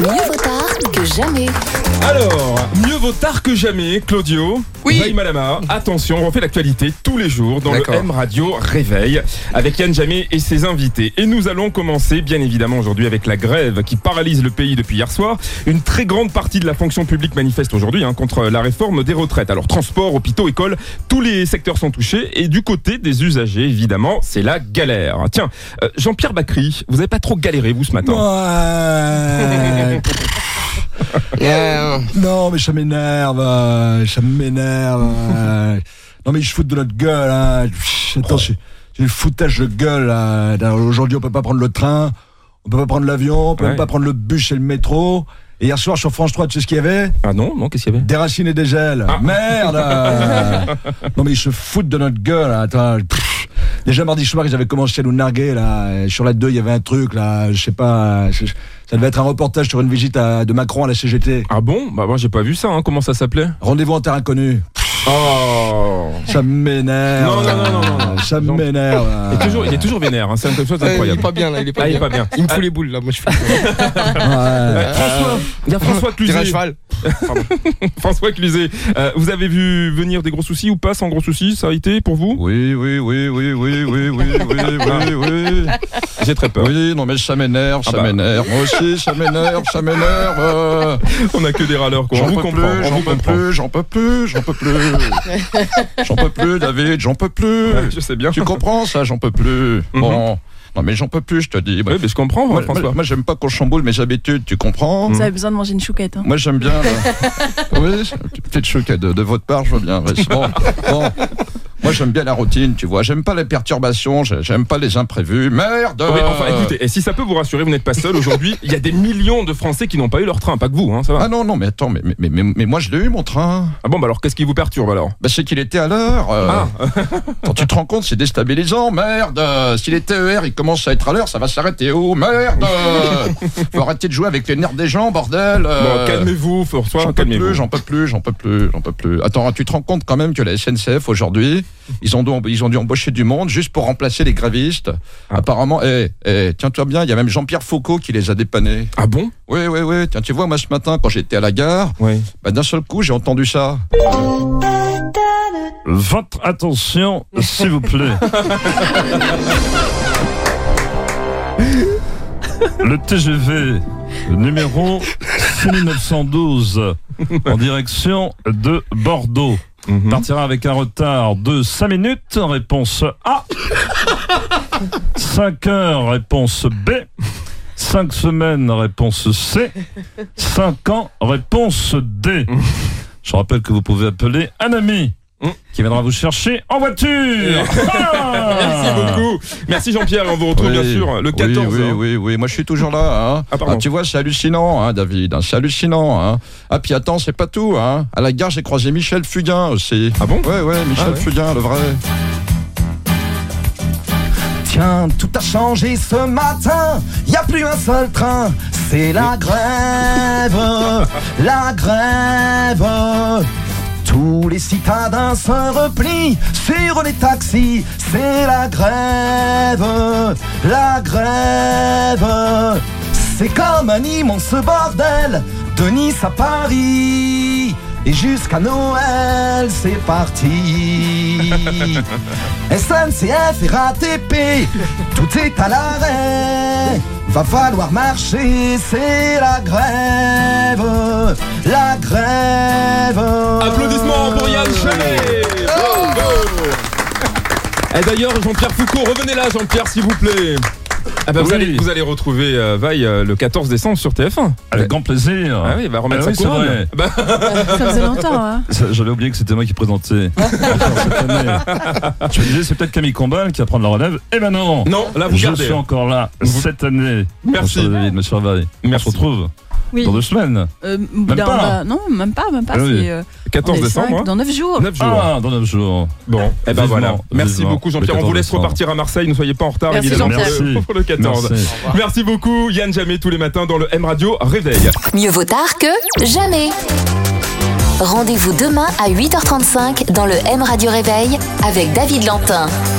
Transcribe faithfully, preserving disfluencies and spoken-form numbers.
Mieux vaut tard que jamais. Alors, mieux vaut tard que jamais, Claudio. Oui. Vaï Malama, attention, on refait l'actualité tous les jours dans D'accord. le M Radio Réveil avec Yann Jamé et ses invités. Et nous allons commencer, bien évidemment, aujourd'hui avec la grève qui paralyse le pays depuis hier soir. Une très grande partie de la fonction publique manifeste aujourd'hui hein, contre la réforme des retraites. Alors, transport, hôpitaux, écoles, tous les secteurs sont touchés. Et du côté des usagers, évidemment, c'est la galère. Tiens, euh, Jean-Pierre Bacry, vous n'avez pas trop galéré, vous, ce matin? Ouais. Yeah. Non, mais ça m'énerve, euh, ça m'énerve. euh. Non, mais ils se foutent de notre gueule. Hein. Attends, c'est, c'est le foutage de gueule. Là. Aujourd'hui, on peut pas prendre le train, on peut pas prendre l'avion, on peut Ouais. même pas prendre le bus et le métro. Et hier soir, sur France trois, tu sais ce qu'il y avait? Ah non, non, qu'est-ce qu'il y avait? Des racines et des ailes. Ah. Merde. euh. Non, mais ils se foutent de notre gueule. Hein. Attends, pff. Déjà mardi soir, ils avaient commencé à nous narguer là. Sur la deux, il y avait un truc là, je sais pas. je- Ça devait être un reportage sur une visite à- de Macron à la C G T. Ah bon? Bah moi j'ai pas vu ça, hein. Comment ça s'appelait? Rendez-vous en terre inconnue. Oh. Ça m'énerve. Non, non, non, non, non, non. Ça Jean- m'énerve. Il est toujours, il est toujours vénère, hein. C'est quelque chose Ouais, il est d'incroyable. pas bien là, il est pas Ah, il bien. est pas bien. Il me fout les boules là, moi je fais. Ouais. François, il y a François Tirer à Cluzet. cheval. François Cluzet, euh, vous avez vu venir des gros soucis ou pas sans gros soucis? Ça a été pour vous? Oui, oui, oui, oui, oui, oui, oui, oui, oui, oui. J'ai très peur. Oui, non mais ça m'énerve, ça Ah bah. m'énerve. Moi aussi, ça m'énerve, ça m'énerve. euh. On a que des râleurs, quoi. On J'en vous peux comprend. plus, On j'en vous peux comprend. plus, j'en peux plus, j'en peux plus. J'en peux plus, David, j'en peux plus. Ouais, je sais bien. Tu comprends ça, j'en peux plus. Bon, non mais j'en peux plus, je te dis. Oui, mais je comprends, Moi, François. moi, moi, j'aime pas qu'on chamboule mes habitudes, tu comprends? Vous avez besoin de manger une chouquette. Hein. Moi j'aime bien. Là. Oui, une petite chouquette de, de votre part, je veux bien. Ouais, c'est bon. Bon. Moi j'aime bien la routine, tu vois. J'aime pas les perturbations, j'ai- j'aime pas les imprévus. Merde. Oui, enfin, écoutez, et si ça peut vous rassurer, vous n'êtes pas seul aujourd'hui. Il y a des millions de Français qui n'ont pas eu leur train, pas que vous, hein, ça va. Ah non, non, mais attends, mais, mais, mais, mais moi je l'ai eu mon train. Ah bon, bah alors qu'est-ce qui vous perturbe alors? Bah, c'est qu'il était à l'heure. euh. Ah. Quand tu te rends compte, c'est déstabilisant. Merde. euh, Si les T E R ils commencent à être à l'heure, ça va s'arrêter où? Merde. euh. Faut arrêter de jouer avec les nerfs des gens, bordel. euh. Bon, calmez-vous, François, J'en peux calmez-vous. plus, j'en peux plus, j'en peux plus, j'en peux plus. Attends, tu te rends compte quand même que la S N C F aujourd'hui, ils ont dû, ils ont dû embaucher du monde juste pour remplacer les grévistes. Ah. Apparemment, eh, eh, tiens-toi bien, il y a même Jean-Pierre Foucault qui les a dépannés. Ah bon? Oui, oui, oui. Tiens, tu vois, moi ce matin, quand j'étais à la gare, Oui. bah, d'un seul coup, j'ai entendu ça. Votre attention, s'il vous plaît. Le T G V numéro six mille neuf cent douze en direction de Bordeaux Mhm. partira avec un retard de cinq minutes. Réponse A. cinq heures, réponse B. cinq semaines, réponse C. cinq ans, réponse D. Je rappelle que vous pouvez appeler un ami qui viendra vous chercher en voiture. Ah Merci beaucoup. Merci Jean-Pierre, on vous retrouve Oui, bien sûr le quatorze. Oui, oui, hein. oui, oui, moi je suis toujours là. Hein. Ah, pardon. tu vois, c'est hallucinant, hein, David, hein, c'est hallucinant. Hein. Ah, puis attends, c'est pas tout. Hein. À la gare, j'ai croisé Michel Fugain aussi. Ah bon? Ouais, ouais, Michel Ah ouais. Fugain, le vrai. Tiens, tout a changé ce matin. Y a plus un seul train. C'est la grève. La grève. Tous les citadins se replient sur les taxis. C'est la grève. La grève. C'est comme un immense bordel de Nice à Paris. Et jusqu'à Noël, c'est parti. S N C F et R A T P, tout est à l'arrêt. Va falloir marcher, c'est la grève. La grève. Applaudissements pour Yann Jamé. Bravo. Et d'ailleurs, Jean-Pierre Foucault, revenez là, Jean-Pierre, s'il vous plaît. Ah bah vous, Oui. allez, vous allez retrouver euh, Vaille euh, le quatorze décembre sur T F un. Avec grand plaisir. Ah oui, il va remettre Ah sa oui, c'est couronne. vrai. Bah, Ça faisait longtemps. Hein. Ça, J'avais oublié que c'était moi qui présentais. Cette année. Je me disais, c'est peut-être Camille Combal qui va prendre la relève. Et ben non, non, là vous je gardez. suis encore là Vous- cette année. Merci. Monsieur David, monsieur Vaille. Merci. On se retrouve Oui. dans deux semaines. Euh, Même dans- pas. bah, non, même pas, même pas. Ah oui. C'est, euh, quatorze on est décembre. cinq, hein. dans neuf jours. neuf jours. Ah, dans neuf jours. Bon, et ben Vivement, voilà. Merci vivement. beaucoup Jean-Pierre. Le On vous laisse quatorze repartir à Marseille. Ne soyez pas en retard Merci, évidemment Jean-Pierre. pour le quatorze. Merci. Merci beaucoup Yann Jamé tous les matins dans le M Radio Réveil. Mieux vaut tard que jamais. Rendez-vous demain à huit heures trente-cinq dans le M Radio Réveil avec David Lantin.